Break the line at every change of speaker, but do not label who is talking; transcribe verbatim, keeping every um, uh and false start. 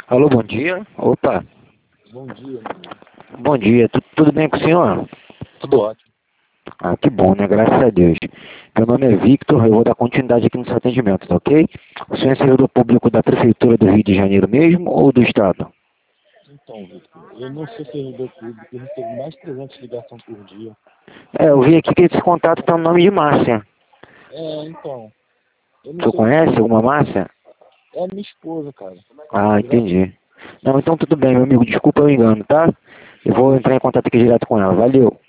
Alô, bom dia. Opa,
Bom dia, amigo.
bom dia. Tu- tudo bem com o senhor?
Tudo ótimo.
Ah, que bom, né? Graças a Deus. Meu nome é Victor, eu vou dar continuidade aqui no seu atendimento, tá ok? O senhor é servidor público da Prefeitura do Rio de Janeiro mesmo ou do Estado?
Então, Victor, eu não sou servidor público, eu recebo mais de trezentas ligações por dia.
É, eu vi aqui que esse contato tá no nome de Márcia.
É, então, eu
O
não
senhor
sei o que
conhece
aconteceu.
alguma Márcia?
É a minha esposa, cara.
Ah,
Graças
entendi. Não, então tudo bem, meu amigo. Desculpa o engano, tá? Eu
a
vou
Deus.
entrar em contato aqui direto com ela. Valeu.